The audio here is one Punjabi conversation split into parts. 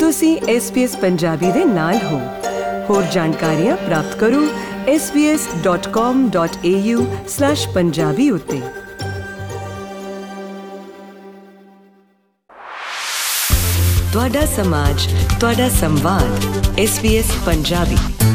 ਤੁਸੀਂ SBS ਪੰਜਾਬੀ ਦੇ ਨਾਲ ਹੋ। ਹੋਰ ਜਾਣਕਾਰੀਆਂ ਪ੍ਰਾਪਤ ਕਰੋ sbs.com.au/punjabi ਉੱਤੇ। ਤੁਹਾਡਾ ਸਮਾਜ, ਤੁਹਾਡਾ ਸੰਵਾਦ, SBS ਪੰਜਾਬੀ।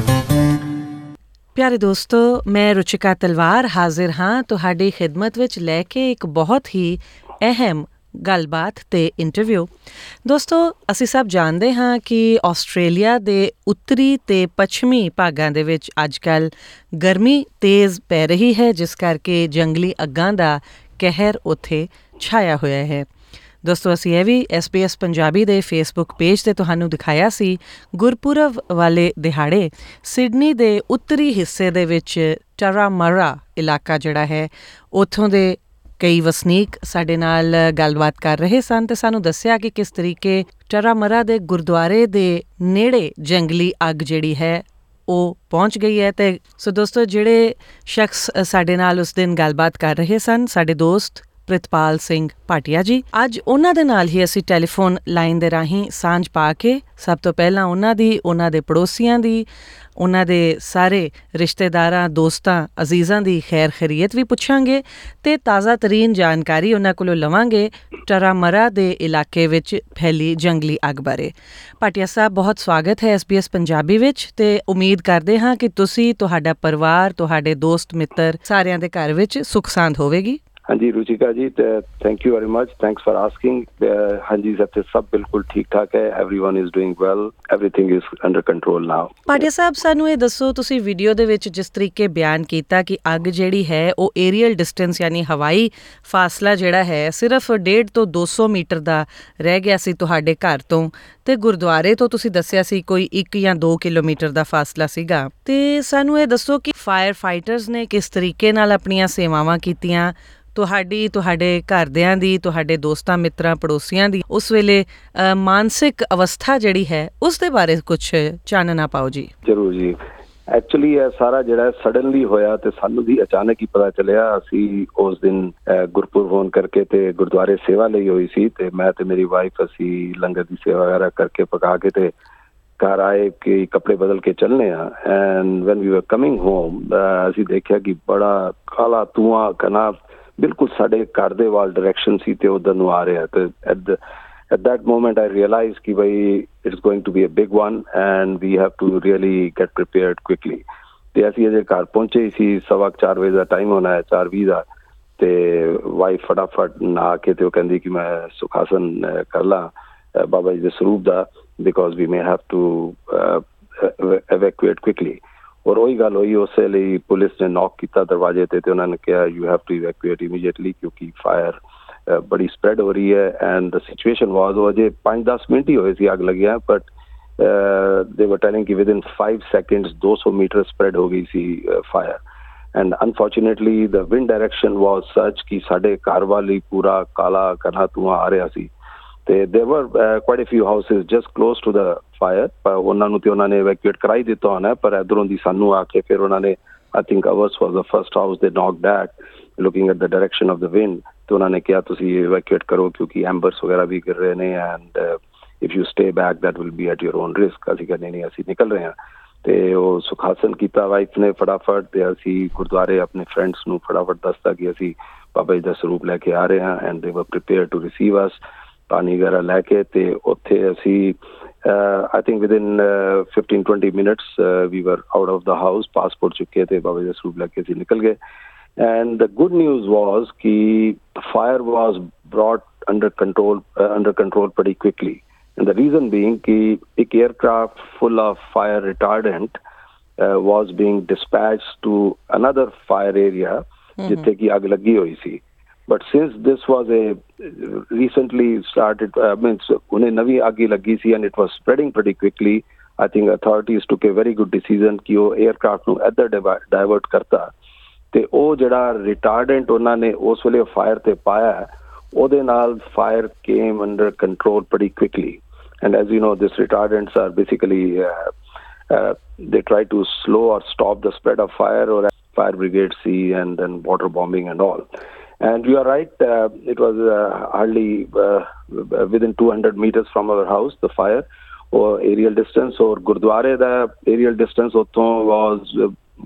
ਪਿਆਰੇ ਦੋਸਤੋ, ਮੈਂ ਰੁਚਿਕਾ ਤਲਵਾਰ ਹਾਜ਼ਰ ਹਾਂ ਤੁਹਾਡੀ ਖਿਦਮਤ ਵਿੱਚ ਲੈ ਕੇ ਇੱਕ ਬਹੁਤ ਹੀ ਅਹਿਮ ਗੱਲਬਾਤ ਤੇ ਇੰਟਰਵਿਊ। ਦੋਸਤੋ, ਅਸੀਂ ਸਭ ਜਾਣਦੇ ਹਾਂ ਕਿ ਆਸਟ੍ਰੇਲੀਆ ਦੇ ਉੱਤਰੀ ਤੇ ਪੱਛਮੀ ਭਾਗਾਂ ਦੇ ਵਿੱਚ ਅੱਜ ਕੱਲ੍ਹ ਗਰਮੀ ਤੇਜ਼ ਪੈ ਰਹੀ ਹੈ, ਜਿਸ ਕਰਕੇ ਜੰਗਲੀ ਅੱਗਾਂ ਦਾ ਕਹਿਰ ਉੱਥੇ ਛਾਇਆ ਹੋਇਆ ਹੈ। ਦੋਸਤੋ, ਅਸੀਂ ਇਹ ਵੀ SBS ਪੰਜਾਬੀ ਦੇ ਫੇਸਬੁੱਕ ਪੇਜ 'ਤੇ ਤੁਹਾਨੂੰ ਦਿਖਾਇਆ ਸੀ। ਗੁਰਪੁਰਬ ਵਾਲੇ ਦਿਹਾੜੇ ਸਿਡਨੀ ਦੇ ਉੱਤਰੀ ਹਿੱਸੇ ਦੇ ਵਿੱਚ ਟਰਾਮਰਾ ਇਲਾਕਾ ਜਿਹੜਾ ਹੈ, ਉੱਥੋਂ ਦੇ ਕਈ ਵਸਨੀਕ ਸਾਡੇ ਨਾਲ ਗੱਲਬਾਤ ਕਰ ਰਹੇ ਸਨ ਅਤੇ ਸਾਨੂੰ ਦੱਸਿਆ ਕਿ ਕਿਸ ਤਰੀਕੇ ਟਰਾਮਰਾ ਦੇ ਗੁਰਦੁਆਰੇ ਦੇ ਨੇੜੇ ਜੰਗਲੀ ਅੱਗ ਜਿਹੜੀ ਹੈ ਉਹ ਪਹੁੰਚ ਗਈ ਹੈ। ਅਤੇ ਸੋ ਦੋਸਤੋ, ਜਿਹੜੇ ਸ਼ਖਸ ਸਾਡੇ ਨਾਲ ਉਸ ਦਿਨ ਗੱਲਬਾਤ ਕਰ ਰਹੇ ਸਨ, ਸਾਡੇ ਦੋਸਤ ਪ੍ਰਿਤਪਾਲ ਸਿੰਘ ਭਾਟੀਆ ਜੀ, ਅੱਜ ਉਹਨਾਂ ਦੇ ਨਾਲ ਹੀ ਅਸੀਂ ਟੈਲੀਫੋਨ ਲਾਈਨ ਦੇ ਰਾਹੀਂ ਸਾਂਝ ਪਾ ਕੇ ਸਭ ਤੋਂ ਪਹਿਲਾਂ ਉਹਨਾਂ ਦੀ, ਉਹਨਾਂ ਦੇ ਪੜੋਸੀਆਂ ਦੀ, ਉਹਨਾਂ ਦੇ ਸਾਰੇ ਰਿਸ਼ਤੇਦਾਰਾਂ, ਦੋਸਤਾਂ, ਅਜ਼ੀਜ਼ਾਂ ਦੀ ਖੈਰ ਖੈਰੀਅਤ ਵੀ ਪੁੱਛਾਂਗੇ ਅਤੇ ਤਾਜ਼ਾ ਤਰੀਨ ਜਾਣਕਾਰੀ ਉਹਨਾਂ ਕੋਲੋਂ ਲਵਾਂਗੇ ਟਰਾਮਰਾ ਦੇ ਇਲਾਕੇ ਵਿੱਚ ਫੈਲੀ ਜੰਗਲੀ ਅੱਗ ਬਾਰੇ। ਭਾਟੀਆ ਸਾਹਿਬ, ਬਹੁਤ ਸਵਾਗਤ ਹੈ SBS ਪੰਜਾਬੀ ਵਿੱਚ ਅਤੇ ਉਮੀਦ ਕਰਦੇ ਹਾਂ ਕਿ ਤੁਸੀਂ, ਤੁਹਾਡਾ ਪਰਿਵਾਰ, ਤੁਹਾਡੇ ਦੋਸਤ ਮਿੱਤਰ ਸਾਰਿਆਂ ਦੇ ਘਰ ਵਿੱਚ ਸੁੱਖ ਸਾਂਦ ਹੋਵੇਗੀ। ਹਾਂਜੀ Ruchika ji, thank you very much, thanks for asking. ਹਾਂਜੀ, ਇੱਥੇ ਸਭ ਬਿਲਕੁਲ ਠੀਕ ਠਾਕ ਹੈ, everyone is doing well, everything is under control now. Bhatia sahib, ਸਾਨੂੰ ਇਹ ਦੱਸੋ, ਤੁਸੀਂ ਵੀਡੀਓ ਦੇ ਵਿੱਚ ਜਿਸ ਤਰੀਕੇ ਬਿਆਨ ਕੀਤਾ ਕਿ ਅੱਗ ਜਿਹੜੀ ਹੈ ਉਹ ਏਰੀਅਲ ਡਿਸਟੈਂਸ ਯਾਨੀ ਹਵਾਈ ਫਾਸਲਾ ਜਿਹੜਾ ਹੈ ਸਿਰਫ 150 ਤੋਂ 200 ਮੀਟਰ ਦਾ ਰਹਿ ਗਿਆ ਸੀ ਤੁਹਾਡੇ ਘਰ ਤੋਂ, ਤੇ ਗੁਰਦੁਆਰੇ ਤੋਂ ਤੁਸੀਂ ਦੱਸਿਆ ਸੀ ਕੋਈ 1 ਜਾਂ 2 ਕਿਲੋਮੀਟਰ ਦਾ ਫਾਸਲਾ ਸੀਗਾ। ਤੇ ਸਾਨੂੰ ਇਹ ਦੱਸੋ ਕਿ ਫਾਇਰ ਫਾਈਟਰਸ ਨੇ ਕਿਸ ਤਰੀਕੇ ਨਾਲ ਆਪਣੀਆਂ ਸੇਵਾਵਾਂ ਕੀਤੀਆਂ, ਤੁਹਾਡੀ, ਤੁਹਾਡੇ ਘਰਦਿਆਂ ਦੀ, ਤੁਹਾਡੇ ਦੋਸਤਾਂ ਮਿੱਤਰਾਂ ਪੜੋਸੀਆਂ ਦੀ ਉਸ ਵੇਲੇ ਮਾਨਸਿਕ ਅਵਸਥਾ ਜਿਹੜੀ ਹੈ ਉਸ ਦੇ ਬਾਰੇ ਕੁਛ ਚਾਨਣਾ ਪਾਓ ਜੀ। ਜ਼ਰੂਰ ਜੀ। ਐਕਚੁਅਲੀ ਇਹ ਸਾਰਾ ਜਿਹੜਾ ਸਡਨਲੀ ਹੋਇਆ ਤੇ ਸਾਨੂੰ ਵੀ ਅਚਾਨਕ ਹੀ ਪਤਾ ਚੱਲਿਆ। ਅਸੀਂ ਉਸ ਦਿਨ ਗੁਰਪੁਰਬ ਹੋਣ ਕਰਕੇ ਤੇ ਗੁਰਦੁਆਰੇ ਸੇਵਾ ਲਈ ਹੋਈ ਸੀ ਤੇ ਮੈਂ ਤੇ ਮੇਰੀ ਵਾਈਫ ਅਸੀਂ ਲੰਗਰ ਦੀ ਸੇਵਾ ਵਗੈਰਾ ਕਰਕੇ ਪਕਾ ਕੇ ਤੇ ਘਰ ਆਏ ਕਿ ਕੱਪੜੇ ਬਦਲ ਕੇ ਚੱਲਨੇ ਆ। ਐਂਡ ਵੈਨ ਵੀ ਵਰ ਕਮਿੰਗ ਹੋਮ ਅਸੀਂ ਦੇਖਿਆ ਕਿ ਬੜਾ ਕਾਲਾ ਧੂੰਆਂ ਕਨਾ ਬਿਲਕੁਲ ਸਾਡੇ ਘਰ ਦੇ ਵੱਲ ਡਾਇਰੈਕਸ਼ਨ ਸੀ ਤੇ ਉਧਰ ਨੂੰ ਆ ਰਿਹਾ। ਤੇ at that moment I realized ਕਿ ਬਈ it's going to be a big one and we have to really get prepared quickly। ਤੇ ਅਸੀਂ ਅਜੇ ਘਰ ਪਹੁੰਚੇ ਸੀ, 4:15 ਵਜੇ ਦਾ ਟਾਈਮ ਹੋਣਾ ਹੈ, 4:20 ਦਾ। ਤੇ ਵਾਈਫ ਫਟਾਫਟ ਨਹਾ ਕੇ ਤੇ ਉਹ ਕਹਿੰਦੀ ਕਿ ਮੈਂ ਸੁਖਾਸਨ ਕਰ ਲਾਂ ਬਾਬਾ ਜੀ ਦੇ ਸਰੂਪ ਦਾ, because we may have to evacuate quickly। ਔਰ ਉਹੀ ਗੱਲ ਹੋਈ, ਉਸੇ ਲਈ ਪੁਲਿਸ ਨੇ ਨੌਕ ਕੀਤਾ ਦਰਵਾਜ਼ੇ ਤੇ ਉਹਨਾਂ ਨੇ ਕਿਹਾ you have to evacuate immediately ਕਿਉਂਕਿ ਫਾਇਰ ਬੜੀ ਸਪਰੈਡ ਹੋ ਰਹੀ ਹੈ। ਐਂਡ ਦ ਸਿਚੁਏਸ਼ਨ ਵਾਜ਼, ਉਹ ਅਜੇ 5-10 ਮਿੰਟ ਹੀ ਹੋਏ ਸੀ ਅੱਗ ਲੱਗਿਆ, ਬਟ ਦੇ ਵਰ ਟੈਲਿੰਗ ਕਿ ਵਿਦਿਨ 5 seconds 200 ਮੀਟਰ ਸਪਰੈਡ ਹੋ ਗਈ ਸੀ fire. And unfortunately the wind direction was such ਕਿ ਸਾਡੇ ਘਰ ਵੱਲ ਹੀ ਪੂਰਾ ਕਾਲਾ ਘਣਾ ਧੂੰਆਂ ਆ ਰਿਹਾ ਸੀ। ਤੇ there were quite a few houses just close to the fire, ਪਰ ਉਹਨਾਂ ਨੂੰ ਤੇ ਉਹਨਾਂ ਨੇ evacuate ਕਰਾਈ ਦਿੱਤਾ ਹੋਣਾ, ਪਰ ਇੱਧਰੋਂ ਦੀ ਸਾਨੂੰ ਆ ਕੇ ਫਿਰ ਉਹਨਾਂ ਨੇ I think ours was the first house they knocked at looking at the direction of the wind। ਤੇ ਉਹਨਾਂ ਨੇ ਕਿਹਾ ਤੁਸੀਂ evacuate ਕਰੋ ਕਿਉਂਕਿ ਐਂਬਰਸ ਵਗੈਰਾ ਵੀ ਗਿਰ ਰਹੇ ਨੇ and if you stay back that will be at your own risk। ਅਸੀਂ ਕਹਿੰਦੇ ਨਹੀਂ, ਅਸੀਂ ਨਿਕਲ ਰਹੇ ਹਾਂ। ਤੇ ਉਹ ਸੁਖਾਸਨ ਕੀਤਾ ਵਾਈਫ ਨੇ ਫਟਾਫਟ, ਤੇ ਅਸੀਂ ਗੁਰਦੁਆਰੇ ਆਪਣੇ ਫਰੈਂਡਸ ਨੂੰ ਫਟਾਫਟ ਦੱਸਤਾ ਕਿ ਅਸੀਂ ਬਾਬਾ ਜੀ ਦਾ ਸਰੂਪ ਲੈ ਕੇ ਆ ਰਹੇ ਹਾਂ and they were prepared to receive us। ਪਾਣੀ ਵਗੈਰਾ ਲੈ ਕੇ ਤੇ ਉੱਥੇ ਅਸੀਂ I think within 15-20 minutes we were out of the house, passport ਚੁੱਕੇ ਤੇ ਬਾਬਾ ਜੀ ਦਾ ਸਰੂਪ ਲੈ ਕੇ ਅਸੀਂ ਨਿਕਲ ਗਏ। And the good news was ਕਿ the fire was brought under control pretty quickly। And the reason being कि एक aircraft full of fire retardant was being dispatched to another fire area ਜਿੱਥੇ ਕਿ ਅੱਗ ਲੱਗੀ ਹੋਈ ਸੀ। But since this was a recently started, उन्हें नवी आग लगी सी and it was spreading pretty quickly, I think authorities took a very good decision कि वो aircraft ਨੂੰ ਇੱਧਰ divert ਕਰਤਾ ਤੇ ਉਹ ਜਿਹੜਾ retardant ਉਹਨਾਂ ਨੇ ਉਸ ਵੇਲੇ fire ਤੇ ਪਾਇਆ, ਉਹਦੇ ਨਾਲ fire came under control pretty quickly। And as you know, these retardants are basically they try to slow or stop the spread of fire, or fire brigade see and then water bombing and all। And you are right, it was hardly within 200 meters from our house, the fire। ਉਹ ਏਰੀਅਲ ਡਿਸਟੈਂਸ, ਔਰ ਗੁਰਦੁਆਰੇ ਦਾ ਏਰੀਅਲ ਡਿਸਟੈਂਸ ਉੱਥੋਂ was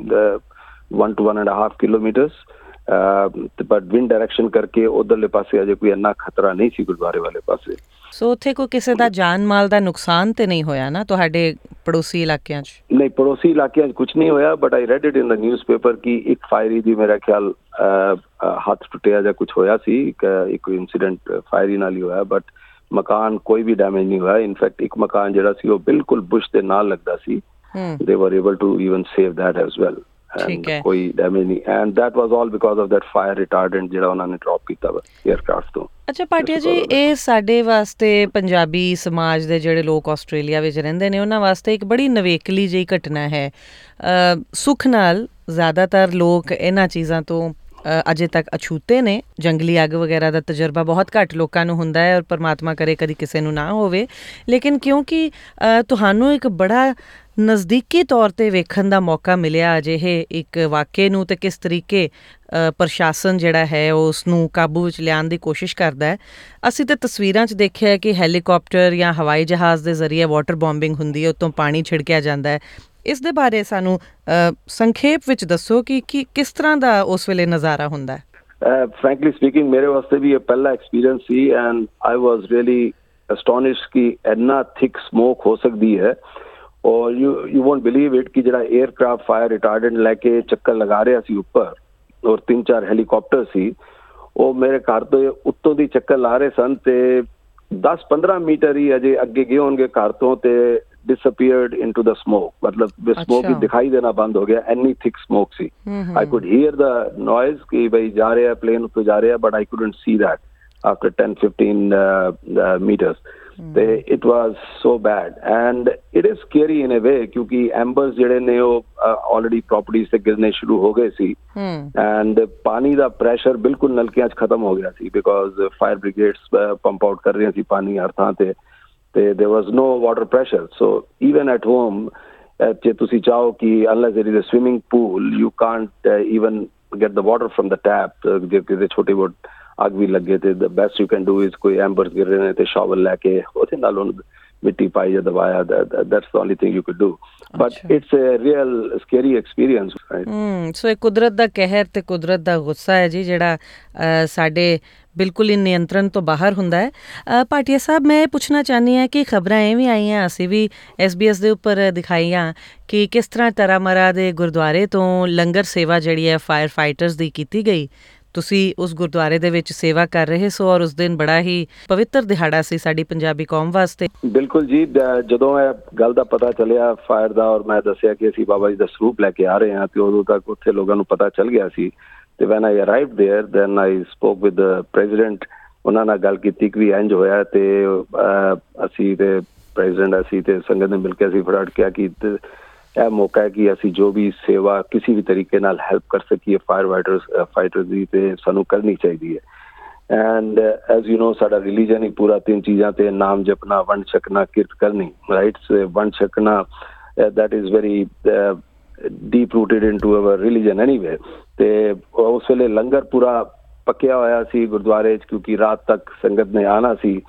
1 to 1.5 kilometres, but wind direction ਕਰਕੇ ਉਧਰਲੇ ਪਾਸੇ ਅਜੇ ਕੋਈ ਇੰਨਾ ਖਤਰਾ ਨਹੀਂ ਸੀ ਗੁਰਦੁਆਰੇ ਵਾਲੇ ਪਾਸੇ। ਸੋ ਉੱਥੇ ਕੋਈ ਕਿਸੇ ਦਾ ਜਾਨ ਮਾਲ ਦਾ ਨੁਕਸਾਨ ਤੇ ਨਹੀਂ ਹੋਇਆ ਨਾ ਤੁਹਾਡੇ ਪੜੋਸੀ ਇਲਾਕਿਆਂ 'ਚ? ਨਹੀਂ, ਪੜੋਸੀ ਇਲਾਕਿਆਂ 'ਚ ਕੁਝ ਨਹੀਂ ਹੋਇਆ, but I read it in the newspaper ਕਿ ਇੱਕ ਫਾਇਰੀ ਦੀ ਮੇਰਾ ਖਿਆਲ ਹੱਥ ਟੁੱਟਿਆ ਜਾਂ ਕੁਝ ਹੋਇਆ ਸੀ, ਇੱਕ ਇਨਸੀਡੈਂਟ ਫਾਇਰੀ ਨਾਲ ਹੀ ਹੋਇਆ, ਬਟ ਮਕਾਨ ਕੋਈ ਵੀ ਡੈਮੇਜ ਨਹੀਂ ਹੋਇਆ। ਇਨਫੈਕਟ ਇੱਕ ਮਕਾਨ ਜਿਹੜਾ ਸੀ ਉਹ ਬਿਲਕੁਲ ਬੁਸ਼ ਦੇ ਨਾਲ ਲੱਗਦਾ ਸੀ, they were able to even save that as well, ਕੋਈ ਡੈਮੇਜ ਨਹੀਂ, and that was all because of that fire retardant ਜਿਹੜਾ ਉਹਨਾਂ ਨੇ ਡ੍ਰੌਪ ਕੀਤਾ ਵਾ 에ਅਰਕ੍ਰਾਫਟ ਤੋਂ। ਅੱਛਾ ਭਾਟੀਆ ਜੀ, ਇਹ ਸਾਡੇ ਵਾਸਤੇ ਪੰਜਾਬੀ ਸਮਾਜ ਦੇ ਜਿਹੜੇ ਲੋਕ ਆਸਟ੍ਰੇਲੀਆ ਵਿੱਚ ਰਹਿੰਦੇ ਨੇ ਉਹਨਾਂ ਵਾਸਤੇ ਇੱਕ ਬੜੀ ਨਵੇਕਲੀ ਜਿਹੀ ਘਟਨਾ ਹੈ। ਸੁੱਖ ਨਾਲ ਜ਼ਿਆਦਾਤਰ ਲੋਕ ਇਹਨਾਂ ਚੀਜ਼ਾਂ ਤੋਂ ਅਜੇ ਤੱਕ ਅਛੂਤੇ ਨੇ। ਜੰਗਲੀ ਅੱਗ ਵਗੈਰਾ ਦਾ ਤਜਰਬਾ ਬਹੁਤ ਘੱਟ ਲੋਕਾਂ ਨੂੰ ਹੁੰਦਾ ਹੈ, ਔਰ ਪਰਮਾਤਮਾ ਕਰੇ ਕਦੀ ਕਿਸੇ ਨੂੰ ਨਾ ਹੋਵੇ, ਲੇਕਿਨ ਕਿਉਂਕਿ ਤੁਹਾਨੂੰ ਇੱਕ ਬੜਾ ਨਜ਼ਦੀਕੀ ਤੌਰ 'ਤੇ ਵੇਖਣ ਦਾ ਮੌਕਾ ਮਿਲਿਆ ਅਜਿਹੇ ਇੱਕ ਵਾਕਿਏ ਨੂੰ, ਅਤੇ ਕਿਸ ਤਰੀਕੇ ਪ੍ਰਸ਼ਾਸਨ ਜਿਹੜਾ ਹੈ ਉਹ ਉਸ ਨੂੰ ਕਾਬੂ ਵਿੱਚ ਲਿਆਉਣ ਦੀ ਕੋਸ਼ਿਸ਼ ਕਰਦਾ ਹੈ। ਅਸੀਂ ਤਾਂ ਤਸਵੀਰਾਂ 'ਚ ਦੇਖਿਆ ਕਿ ਹੈਲੀਕਾਪਟਰ ਜਾਂ ਹਵਾਈ ਜਹਾਜ਼ ਦੇ ਜ਼ਰੀਏ ਵਾਟਰ ਬੋਂਬਿੰਗ ਹੁੰਦੀ ਹੈ, ਉੱਤੋਂ ਪਾਣੀ ਛਿੜਕਿਆ ਜਾਂਦਾ ਹੈ। ਇਸ ਦੇ ਬਾਰੇ ਸਾਨੂੰ ਸੰਖੇਪ ਵਿੱਚ ਦੱਸੋ ਕਿ ਕਿਸ ਤਰ੍ਹਾਂ ਦਾ ਉਸ ਵੇਲੇ ਨਜ਼ਾਰਾ ਹੁੰਦਾ ਹੈ। ਫਰੈਂਕਲੀ ਸਪੀਕਿੰਗ ਮੇਰੇ ਵਾਸਤੇ ਵੀ ਇਹ ਪਹਿਲਾ ਐਕਸਪੀਰੀਅੰਸ ਸੀ, and I was really astonished ਕਿ ਇੰਨਾ ਥਿਕ ਸਮੋਕ ਹੋ ਸਕਦੀ ਹੈ। ਔਰ ਯੂ ਵੋਂਟ ਬਿਲੀਵ ਇਟ ਕਿ ਜਿਹੜਾ 에ਅਰਕ੍ਰਾਫਟ ਫਾਇਰ ਰਿਟਾਰਡੈਂਟ ਲੈ ਕੇ ਚੱਕਰ ਲਗਾ ਰਿਹਾ ਸੀ ਉੱਪਰ, ਔਰ 3-4 ਹੈਲੀਕਾਪਟਰ ਸੀ, ਉਹ ਮੇਰੇ ਘਰ ਤੋਂ ਉੱਤੋਂ ਦੀ ਚੱਕਰ ਲਾ ਰਹੇ ਸਨ, ਤੇ 10-15 ਮੀਟਰ ਹੀ ਅਜੇ ਅੱਗੇ ਗਏ ਹੋਣਗੇ ਘਰ ਤੋਂ, ਤੇ disappeared into the smoke, मतलब smoke ही दिखाई देना बंद हो गया, any thick smoke C. I could hear the noise कि भाई जा रहे हैं plane तो जा रहे हैं, but I couldn't see that after 10-15 meters। It was so bad, and it is scary in a way क्योंकि embers ਜਿਹੜੇ ਨੇ ਉਹ already properties ਤੇ ਗਿਰਨੇ ਸ਼ੁਰੂ ਹੋ ਗਏ ਸੀ, and ਪਾਣੀ ਦਾ pressure ਬਿਲਕੁਲ ਨਲਕਿਆਂ 'ਚ ਖਤਮ ਹੋ ਗਿਆ ਸੀ, because fire brigades pump out ਕਰ ਰਹੀਆਂ ਸੀ ਪਾਣੀ ਹਰ ਥਾਂ ਤੇ there was no water pressure। So even at home, ਜੇ ਤੁਸੀਂ ਚਾਹੋ ਕਿ unless there is a swimming pool, you can't even get the water from the tap। ਜੇ ਕਿਤੇ ਛੋਟੀ ਬਹੁਤ ਅੱਗ ਵੀ ਲੱਗੇ ਤੇ the best you can do is ਕੋਈ ਐਂਬਰਸ ਗਿਰ ਰਹੇ ਨੇ ਤੇ ਸ਼ਾਵਰ ਲੈ ਕੇ ਉਹਦੇ ਨਾਲ ਉਹਨੂੰ ਮਿੱਟੀ ਪਾਈ ਜਾਂ ਦਬਾਇਆ, that's the only thing you could do, but it's a real scary experience, right? ਸੋ ਇਹ ਕੁਦਰਤ ਦਾ ਕਹਿਰ ਤੇ ਕੁਦਰਤ ਦਾ ਗੁੱਸਾ ਹੈ ਜੀ, ਜਿਹੜਾ ਸਾਡੇ ਬਿਲਕੁਲ ਹੀ ਨਿਯੰਤਰਣ ਤੋਂ ਬਾਹਰ ਹੁੰਦਾ ਹੈ। ਭਾਟੀਆ ਸਾਹਿਬ, ਮੈਂ ਇਹ ਪੁੱਛਣਾ ਚਾਹੁੰਦੀ ਹਾਂ ਕਿ ਖਬਰਾਂ ਇਹ ਵੀ ਆਈਆਂ, ਅਸੀਂ ਵੀ SBS ਦੇ ਉੱਪਰ ਦਿਖਾਈਆਂ ਕਿ ਕਿਸ ਤਰ੍ਹਾਂ ਤਰਾਮਰਾ ਦੇ ਗੁਰਦੁਆਰੇ ਤੋਂ ਲੰਗਰ ਸੇਵਾ ਜਿਹੜੀ ਹੈ ਫਾਇਰ ਫਾਈਟਰਸ ਦੀ ਕੀਤੀ ਗਈ। ਤੁਸੀਂ ਉਸ ਗੁਰਦੁਆਰੇ ਦੇ ਵਿੱਚ ਸੇਵਾ ਕਰ ਰਹੇ ਸੋ, ਔਰ ਉਸ ਦਿਨ ਬੜਾ ਹੀ ਪਵਿੱਤਰ ਦਿਹਾੜਾ ਸੀ ਸਾਡੀ ਪੰਜਾਬੀ ਕੌਮ ਵਾਸਤੇ। ਬਿਲਕੁਲ ਜੀ, ਜਦੋਂ ਇਹ ਗੱਲ ਦਾ ਪਤਾ ਚੱਲਿਆ ਫਾਇਰ ਦਾ, ਔਰ ਮੈਂ ਦੱਸਿਆ ਕਿ ਅਸੀਂ ਬਾਬਾ ਜੀ ਦਾ ਸਰੂਪ ਲੈ ਕੇ ਆ ਰਹੇ ਹਾਂ, ਤੇ ਉਦੋਂ ਤੱਕ ਉੱਥੇ ਲੋਕਾਂ ਨੂੰ ਪਤਾ ਚੱਲ ਗਿਆ ਸੀ। ਤੇ when I arrived there, then I spoke with the president। ਉਹਨਾਂ ਨਾਲ ਗੱਲ ਕੀਤੀ ਕਿ ਵੀ ਇੰਝ ਹੋਇਆ, ਤੇ ਅਸੀਂ ਤੇ ਪ੍ਰੈਜ਼ੀਡੈਂਟ ਅਸੀਂ ਤੇ ਸੰਗਤ ਨੇ ਮਿਲ ਕੇ ਅਸੀਂ ਫਟਾਫਟ ਕਿਹਾ ਕਿ ਇਹ ਮੌਕਾ ਹੈ ਕਿ ਅਸੀਂ ਜੋ ਵੀ ਸੇਵਾ ਕਿਸੇ ਵੀ ਤਰੀਕੇ ਨਾਲ ਹੈਲਪ ਕਰ ਸਕੀਏ ਫਾਇਰ ਫਾਈਟਰਸ ਦੀ, ਤੇ ਸਾਨੂੰ ਕਰਨੀ ਚਾਹੀਦੀ ਹੈ। ਐਂਡ ਐਜ਼ ਯੂ ਨੋ, ਸਾਡਾ ਰਿਲੀਜਨ ਹੀ ਪੂਰਾ 3 ਚੀਜ਼ਾਂ ਤੇ ਨਾਮ ਜਪਣਾ, ਵੰਡ ਛਕਣਾ, ਕਿਰਤ ਕਰਨੀ, ਰਾਈਟ? ਵੰਡ ਛਕਣਾ, that is very deep rooted into our religion anyway। ਤੇ ਉਸ ਵੇਲੇ ਲੰਗਰ ਪੂਰਾ ਪੱਕਿਆ ਹੋਇਆ ਸੀ ਗੁਰਦੁਆਰੇ 'ਚ, ਕਿਉਂਕਿ ਰਾਤ ਤੱਕ ਸੰਗਤ ਨੇ ਆਉਣਾ ਸੀ।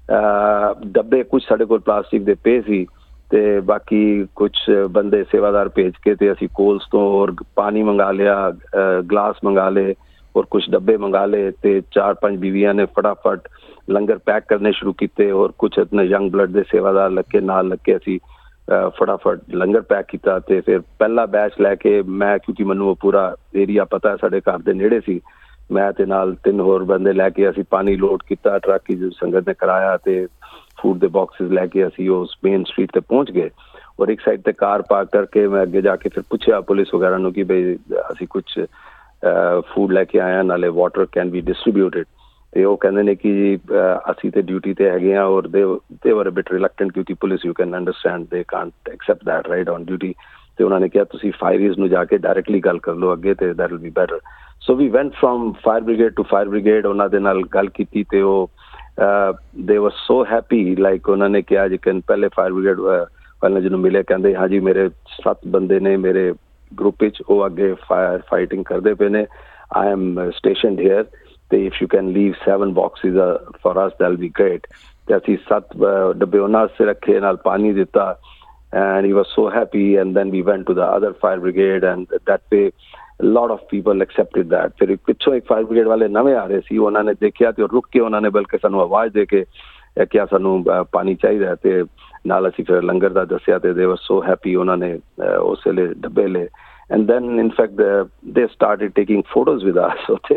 ਡੱਬੇ ਕੁਝ ਸਾਡੇ ਕੋਲ ਪਲਾਸਟਿਕ ਦੇ ਪਏ ਸੀ, ਤੇ ਬਾਕੀ ਕੁਝ ਬੰਦੇ ਸੇਵਾਦਾਰ ਭੇਜ ਕੇ ਤੇ ਅਸੀਂ ਕੋਲਸ ਤੋਂ ਔਰ ਪਾਣੀ ਮੰਗਾ ਲਿਆ, ਗਲਾਸ ਮੰਗਾ ਲਏ, ਔਰ ਕੁਝ ਡੱਬੇ ਮੰਗਾ ਲਏ, ਤੇ 4-5 ਬੀਵੀਆਂ ਨੇ ਫਟਾਫਟ ਲੰਗਰ ਪੈਕ ਕਰਨੇ ਸ਼ੁਰੂ ਕੀਤੇ, ਔਰ ਕੁਝ ਆਪਣੇ ਯੰਗ ਬਲੱਡ ਦੇ ਸੇਵਾਦਾਰ ਨਾਲ ਲੱਗ ਕੇ ਅਸੀਂ ਫਟਾਫਟ ਲੰਗਰ ਪੈਕ ਕੀਤਾ। ਤੇ ਫਿਰ ਪਹਿਲਾ ਬੈਚ ਲੈ ਕੇ ਮੈਂ, ਕਿਉਂਕਿ ਮੈਨੂੰ ਉਹ ਪੂਰਾ ਏਰੀਆ ਪਤਾ ਸਾਡੇ ਘਰ ਦੇ ਨੇੜੇ ਸੀ, ਮੈਂ ਤੇ ਨਾਲ 3 ਹੋਰ ਬੰਦੇ ਲੈ ਕੇ ਅਸੀਂ ਪਾਣੀ ਲੋਡ ਕੀਤਾ ਟਰੱਕ ਹੀ, ਸੰਗਤ ਨੇ ਕਰਾਇਆ, ਤੇ ਫੂਡ ਦੇ ਬਾਕਸਿਸ ਲੈ ਕੇ ਅਸੀਂ ਉਸ ਮੇਨ ਸਟਰੀਟ ਤੇ ਪਹੁੰਚ ਗਏ। ਔਰ ਇੱਕ ਸਾਈਡ ਤੇ ਕਾਰ ਪਾਰਕ ਕਰਕੇ ਮੈਂ ਅੱਗੇ ਜਾ ਕੇ ਫਿਰ ਪੁੱਛਿਆ ਪੁਲਿਸ ਵਗੈਰਾ ਨੂੰ ਕਿ ਬਈ ਅਸੀਂ ਕੁਝ ਫੂਡ ਲੈ ਕੇ ਆਏ ਹਾਂ, ਨਾਲੇ ਵਾਟਰ ਕੈਨ ਬੀ ਡਿਸਟਰੀਬਿਊਟਡ। ਤੇ ਉਹ ਕਹਿੰਦੇ ਨੇ ਕਿ ਅਸੀਂ ਤੇ ਡਿਊਟੀ ਤੇ ਹੈਗੇ ਹਾਂ, ਔਰ they were a bit reluctant ਕਿਉਂਕਿ police, you can understand, they can't accept that right on duty. ਤੇ ਉਹਨਾਂ ਨੇ ਕਿਹਾ ਤੁਸੀਂ ਫਾਇਰੀਜ਼ ਨੂੰ ਜਾ ਕੇ ਡਾਇਰੈਕਟਲੀ ਗੱਲ ਕਰ ਲਓ ਅੱਗੇ, ਤੇ that will be better. So we went from fire brigade to fire brigade, ਉਹਨਾਂ ਦੇ ਨਾਲ ਗੱਲ ਕੀਤੀ, ਤੇ ਉਹ they were so happy, like ਉਹਨਾਂ ਨੇ ਕਿਹਾ ਜੀ ਕਿ ਪਹਿਲੇ ਫਾਇਰ ਬ੍ਰਿਗੇਡ ਵਾਲੇ ਜਿਹਨੂੰ ਮਿਲੇ ਕਹਿੰਦੇ ਹਾਂਜੀ ਮੇਰੇ 7 ਬੰਦੇ ਨੇ ਮੇਰੇ ਗਰੁੱਪ ਵਿੱਚ, ਉਹ ਅੱਗੇ ਫਾਇਰ ਫਾਈਟਿੰਗ ਕਰਦੇ ਪਏ ਨੇ, I am stationed here, ਤੇ if you can leave 7 boxes for us, that'll be great। ਤੇ ਅਸੀਂ 7 ਡੱਬੇ ਉਹਨਾਂ ਵਾਸਤੇ ਰੱਖੇ, ਨਾਲ ਪਾਣੀ ਦਿੱਤਾ, and he was so happy. And then we went to the other fire brigade, and that way a lot of people accepted that. ਫਿਰ ਪਿੱਛੋਂ ਇੱਕ fire brigade ਵਾਲੇ ਨਵੇਂ ਆ ਰਹੇ ਸੀ, ਉਹਨਾਂ ਨੇ ਦੇਖਿਆ ਤੇ ਰੁਕ ਕੇ ਉਹਨਾਂ ਨੇ ਬਲਕਿ ਸਾਨੂੰ ਆਵਾਜ਼ ਦੇ ਕੇ ਕਿਹਾ ਸਾਨੂੰ ਪਾਣੀ ਚਾਹੀਦਾ, ਤੇ ਨਾਲ ਅਸੀਂ ਫਿਰ ਲੰਗਰ ਦਾ ਦੱਸਿਆ ਤੇ they were so happy. ਉਹਨਾਂ ਨੇ ਉਸ ਵੇਲੇ ਡੱਬੇ ਲਏ, and then in fact they started taking photos with us. ਉੱਥੇ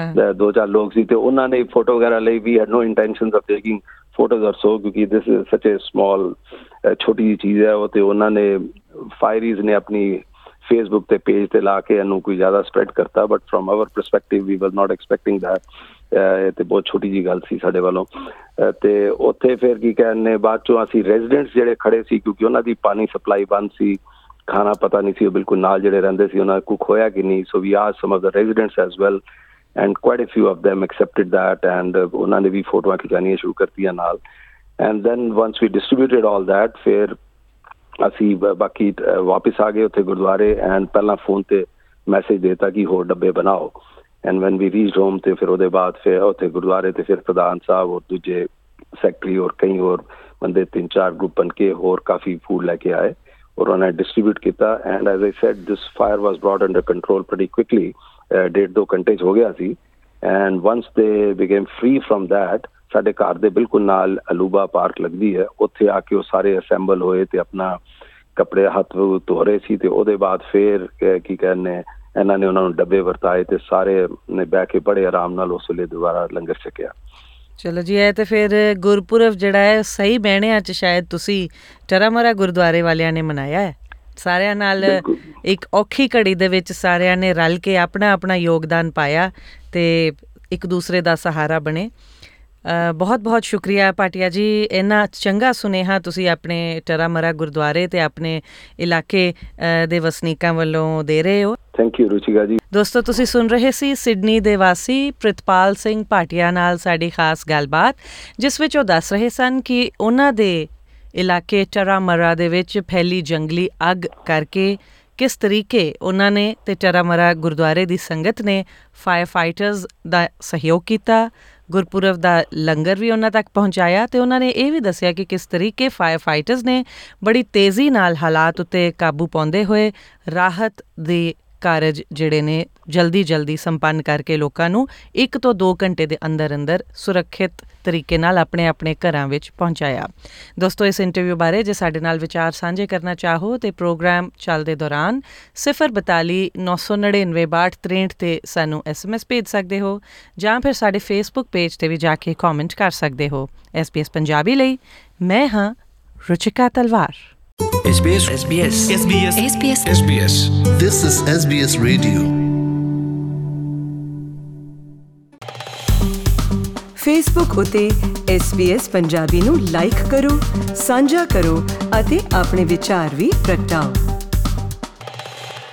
2-4 ਲੋਕ ਸੀ ਤੇ ਉਹਨਾਂ ਨੇ ਫੋਟੋ ਵਗੈਰਾ ਲਈ. We had no intentions of taking photos or so, ਕਿਉਂਕਿ this is such a small ਛੋਟੀ ਜਿਹੀ ਚੀਜ਼ ਹੈ ਉਹ, ਤੇ ਉਹਨਾਂ ਨੇ ਫਾਇਰੀਜ਼ ਨੇ ਆਪਣੀ ਫੇਸਬੁੱਕ ਤੇ ਪੇਜ ਤੇ ਲਾ ਕੇ ਇਹਨੂੰ ਕੋਈ ਜ਼ਿਆਦਾ ਸਪਰੈਡ ਕਰਤਾ, but from our perspective we was not expecting that. ਇਹ ਤੇ ਬਹੁਤ ਛੋਟੀ ਜਿਹੀ ਗੱਲ ਸੀ ਸਾਡੇ ਵੱਲੋਂ. ਤੇ ਉੱਥੇ ਫਿਰ ਕੀ ਕਹਿੰਦੇ, ਬਾਅਦ ਚੋਂ ਅਸੀਂ ਰੈਜ਼ੀਡੈਂਟਸ ਜਿਹੜੇ ਖੜੇ ਸੀ, ਕਿਉਂਕਿ ਉਹਨਾਂ ਦੀ ਪਾਣੀ ਸਪਲਾਈ ਬੰਦ ਸੀ, ਖਾਣਾ ਪਤਾ ਨਹੀਂ ਸੀ ਉਹ ਬਿਲਕੁਲ ਨਾਲ ਜਿਹੜੇ ਰਹਿੰਦੇ ਸੀ ਉਹਨਾਂ ਕੁੱਕ ਹੋਇਆ ਕਿ ਨਹੀਂ. So we asked some of the residents as well, and quite a few of them accepted that, and ਉਹਨਾਂ ਨੇ ਵੀ ਫੋਟੋਆਂ ਖਿਚਾਉਣੀਆਂ ਸ਼ੁਰੂ ਕਰਤੀਆਂ ਨਾਲ. And then once we distributed all that, ਫਿਰ ਅਸੀਂ ਬਾਕੀ ਵਾਪਿਸ ਆ ਗਏ ਉੱਥੇ ਗੁਰਦੁਆਰੇ, ਐਂਡ ਪਹਿਲਾਂ ਫੋਨ ਤੇ ਮੈਸੇਜ ਦੇਤਾ ਕਿ ਹੋਰ ਡੱਬੇ ਬਣਾਓ. And when we reached home ਤੇ ਫਿਰ ਉਹਦੇ ਬਾਅਦ ਫਿਰ ਉੱਥੇ ਗੁਰਦੁਆਰੇ ਤੇ ਫਿਰ ਪ੍ਰਧਾਨ ਸਾਹਿਬ ਔਰ ਦੂਜੇ ਸੈਕਟਰੀ ਔਰ ਕਈ ਹੋਰ ਬੰਦੇ 3-4 ਗਰੁੱਪ ਬਣ ਕੇ ਹੋਰ ਕਾਫੀ ਫੂਡ ਲੈ ਕੇ ਆਏ ਔਰ ਉਹਨਾਂ ਨੇ ਡਿਸਟਰੀਬਿਊਟ ਕੀਤਾ. And as I said this fire was brought under control pretty quickly. 1.5-2 ਘੰਟੇ 'ਚ ਹੋ ਗਿਆ ਸੀ. ਐਂਡ ਵੰਸ ਦੇ ਬਿਕੇਮ ਫ੍ਰੀ ਫਰੋਮ ਦੈਟ, ਸਾਡੇ ਘਰ ਦੇ ਬਿਲਕੁਲ ਨਾਲ ਅਲੂਬਾ ਪਾਰਕ ਲੱਗਦੀ ਹੈ, ਉੱਥੇ ਆ ਕੇ ਉਹ ਸਾਰੇ ਅਸੈਂਬਲ ਹੋਏ ਤੇ ਆਪਣਾ ਕੱਪੜੇ ਹੱਥ ਧੋ ਰਹੇ ਸੀ. ਤੇ ਉਹਦੇ ਬਾਅਦ ਫਿਰ ਕੀ ਕਹਿੰਦੇ ਇਹਨਾਂ ਨੇ ਉਹਨਾਂ ਨੂੰ ਡੱਬੇ ਵਰਤਾਏ ਤੇ ਸਾਰੇ ਨੇ ਬਹਿ ਕੇ ਬੜੇ ਆਰਾਮ ਨਾਲ ਉਸ ਵੇਲੇ ਦੁਬਾਰਾ ਲੰਗਰ ਛਕਿਆ. ਚਲੋ ਜੀ, ਇਹ ਤੇ ਫਿਰ ਗੁਰਪੁਰਬ ਜਿਹੜਾ ਹੈ ਸਹੀ ਬਹਿਣਿਆਂ 'ਚ ਸ਼ਾਇਦ ਤੁਸੀਂ ਟਰਾਮਰਾ ਗੁਰਦੁਆਰੇ ਵਾਲਿਆਂ ਨੇ ਮਨਾਇਆ ਹੈ ਸਾਰਿਆਂ ਨਾਲ. ਇੱਕ ਔਖੀ ਘੜੀ ਦੇ ਵਿੱਚ ਸਾਰਿਆਂ ਨੇ ਰਲ ਕੇ ਆਪਣਾ ਆਪਣਾ ਯੋਗਦਾਨ ਪਾਇਆ ਤੇ ਇੱਕ ਦੂਸਰੇ ਦਾ ਸਹਾਰਾ ਬਣੇ. ਬਹੁਤ ਬਹੁਤ ਸ਼ੁਕਰੀਆ ਭਾਟੀਆ ਜੀ, ਇੰਨਾ ਚੰਗਾ ਸੁਨੇਹਾ ਤੁਸੀਂ ਆਪਣੇ ਟਰਾਮਰਾ ਗੁਰਦੁਆਰੇ ਤੇ ਆਪਣੇ ਇਲਾਕੇ ਦੇ ਵਸਨੀਕਾਂ ਵੱਲੋਂ ਦੇ ਰਹੇ ਹੋ. ਥੈਂਕ ਯੂ ਰੁਚਿਕਾ ਜੀ. ਦੋਸਤੋ, ਤੁਸੀਂ ਸੁਣ ਰਹੇ ਸੀ ਸਿਡਨੀ ਦੇ ਵਾਸੀ ਪ੍ਰਿਤਪਾਲ ਸਿੰਘ ਭਾਟੀਆ ਨਾਲ ਸਾਡੀ ਖਾਸ ਗੱਲਬਾਤ, ਜਿਸ ਵਿੱਚ ਉਹ ਦੱਸ ਰਹੇ ਸਨ ਕਿ ਉਹਨਾਂ ਦੇ ਇਲਾਕੇ ਟਰਾਮਰਾ ਦੇ ਵਿੱਚ ਫੈਲੀ ਜੰਗਲੀ ਅੱਗ ਕਰਕੇ ਕਿਸ ਤਰੀਕੇ ਉਹਨਾਂ ਨੇ ਤੇ ਟਰਾਮਰਾ ਗੁਰਦੁਆਰੇ ਦੀ ਸੰਗਤ ਨੇ ਫਾਇਰ ਫਾਈਟਰਸ ਦਾ ਸਹਿਯੋਗ ਕੀਤਾ, ਗੁਰਪੁਰਬ ਦਾ ਲੰਗਰ ਵੀ ਉਹਨਾਂ ਤੱਕ ਪਹੁੰਚਾਇਆ, ਤੇ ਉਹਨਾਂ ਨੇ ਇਹ ਵੀ ਦੱਸਿਆ ਕਿ ਕਿਸ ਤਰੀਕੇ ਫਾਇਰ ਫਾਈਟਰਸ ਨੇ ਬੜੀ ਤੇਜ਼ੀ ਨਾਲ ਹਾਲਾਤ ਉੱਤੇ ਕਾਬੂ ਪਾਉਂਦੇ ਹੋਏ ਰਾਹਤ ਦੇ ਕਾਰਜ ਜਿਹੜੇ ਨੇ ਜਲਦੀ ਸੰਪੰਨ ਕਰਕੇ ਲੋਕਾਂ ਨੂੰ 1 ਤੋਂ 2 ਘੰਟੇ ਦੇ ਅੰਦਰ ਸੁਰੱਖਿਅਤ ਤਰੀਕੇ ਨਾਲ ਆਪਣੇ ਆਪਣੇ ਘਰਾਂ ਵਿੱਚ ਪਹੁੰਚਾਇਆ. ਦੋਸਤੋ, ਇਸ ਇੰਟਰਵਿਊ ਬਾਰੇ ਜੇ ਸਾਡੇ ਨਾਲ ਵਿਚਾਰ ਸਾਂਝੇ ਕਰਨਾ ਚਾਹੋ ਤੇ ਪ੍ਰੋਗਰਾਮ ਚੱਲਦੇ ਦੌਰਾਨ 042 999 6263 ਤੇ ਸਾਨੂੰ SMS ਭੇਜ ਸਕਦੇ ਹੋ, ਜਾਂ ਫਿਰ ਸਾਡੇ ਫੇਸਬੁੱਕ ਪੇਜ ਤੇ ਵੀ ਜਾ ਕੇ ਕਮੈਂਟ ਕਰ ਸਕਦੇ ਹੋ. SBS ਪੰਜਾਬੀ ਲਈ ਮੈਂ ਹਾਂ Ruchika Talwar. SBS. This is SBS Radio. Facebook ਉਤੇ SBS ਪੰਜਾਬੀ ਨੂੰ ਲਾਈਕ ਕਰੋ, ਸਾਂਝਾ ਕਰੋ ਅਤੇ ਆਪਣੇ ਵਿਚਾਰ ਵੀ ਪ੍ਰਗਟਾਓ.